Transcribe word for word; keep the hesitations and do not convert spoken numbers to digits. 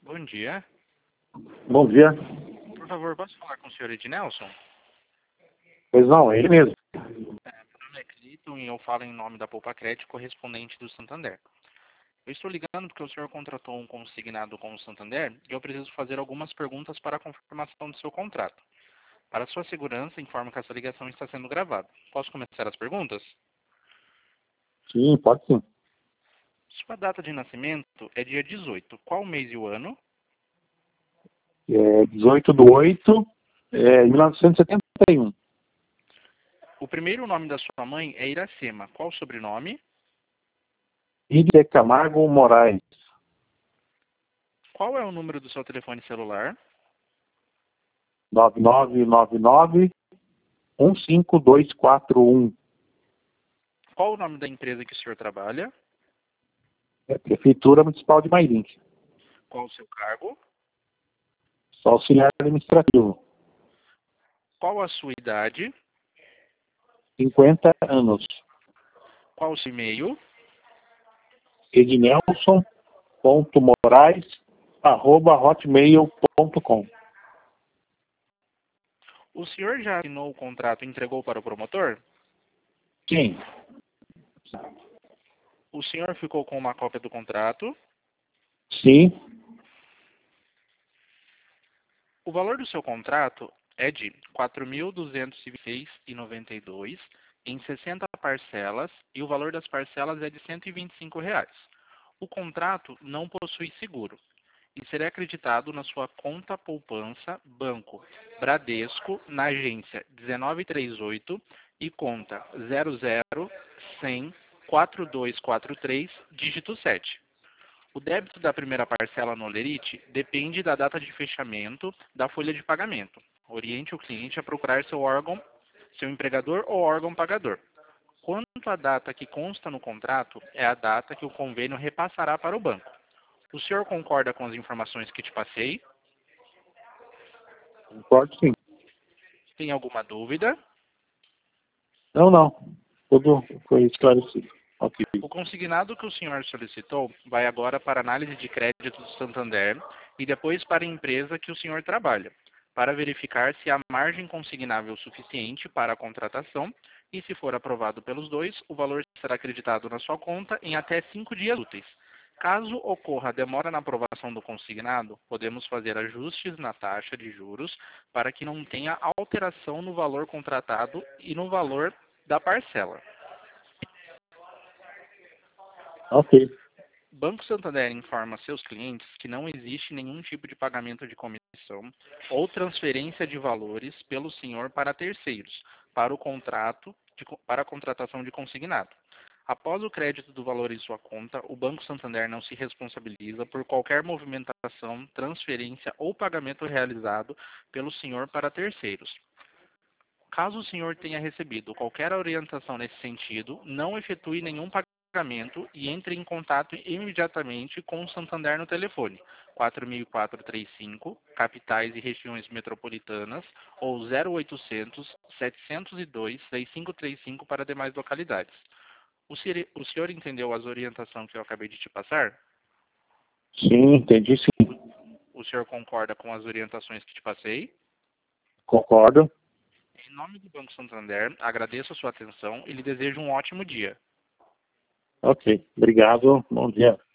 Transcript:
Bom dia. Bom dia. Por favor, posso falar com o senhor Ednelson? Pois não, é ele mesmo. É, meu nome é Cleiton e eu falo em nome da Poupa Crédito, correspondente do Santander. Eu estou ligando porque o senhor contratou um consignado com o Santander e eu preciso fazer algumas perguntas para a confirmação do seu contrato. Para sua segurança, informo que essa ligação está sendo gravada. Posso começar as perguntas? Sim, pode sim. Sua data de nascimento é dia dezoito. Qual o mês e o ano? É dezoito de oito de mil novecentos e setenta e um. O primeiro nome da sua mãe é Iracema. Qual o sobrenome? Ilha Camargo Moraes. Qual é o número do seu telefone celular? nove nove nove nove um cinco dois quatro um. Qual o nome da empresa que o senhor trabalha? É Prefeitura Municipal de Mairim. Qual o seu cargo? Sou auxiliar administrativo. Qual a sua idade? cinquenta anos. Qual o seu e-mail? ednelson ponto moraes arroba hotmail ponto com. O senhor já assinou o contrato e entregou para o promotor? Sim. O senhor ficou com uma cópia do contrato? Sim. O valor do seu contrato é de quatro mil duzentos e vinte e seis reais e noventa e dois centavos em sessenta parcelas e o valor das parcelas é de cento e vinte e cinco reais. O contrato não possui seguro e será acreditado na sua conta poupança Banco Bradesco na agência dezenove trinta e oito e conta zero zero cem quatro dois quatro três, dígito sete. O débito da primeira parcela no Olerite depende da data de fechamento da folha de pagamento. Oriente o cliente a procurar seu órgão, seu empregador ou órgão pagador. Quanto à data que consta no contrato, é a data que o convênio repassará para o banco. O senhor concorda com as informações que te passei? Pode sim. Tem alguma dúvida? Não, não. Tudo foi esclarecido. Ok. O consignado que o senhor solicitou vai agora para análise de crédito do Santander e depois para a empresa que o senhor trabalha, para verificar se há margem consignável suficiente para a contratação e, se for aprovado pelos dois, o valor será acreditado na sua conta em até cinco dias úteis. Caso ocorra demora na aprovação do consignado, podemos fazer ajustes na taxa de juros para que não tenha alteração no valor contratado e no valor da parcela. Ok. Banco Santander informa seus clientes que não existe nenhum tipo de pagamento de comissão ou transferência de valores pelo senhor para terceiros, para o contrato, de, para a contratação de consignado. Após o crédito do valor em sua conta, o Banco Santander não se responsabiliza por qualquer movimentação, transferência ou pagamento realizado pelo senhor para terceiros. Caso o senhor tenha recebido qualquer orientação nesse sentido, não efetue nenhum pagamento e entre em contato imediatamente com o Santander no telefone quatro mil quatrocentos e trinta e cinco, capitais e regiões metropolitanas, ou zero oitocentos, setecentos e dois, sessenta e cinco trinta e cinco para demais localidades. O senhor, o senhor entendeu as orientações que eu acabei de te passar? Sim, entendi sim. O senhor concorda com as orientações que te passei? Concordo. Em nome do Banco Santander, agradeço a sua atenção e lhe desejo um ótimo dia. Ok. Obrigado. Bom dia.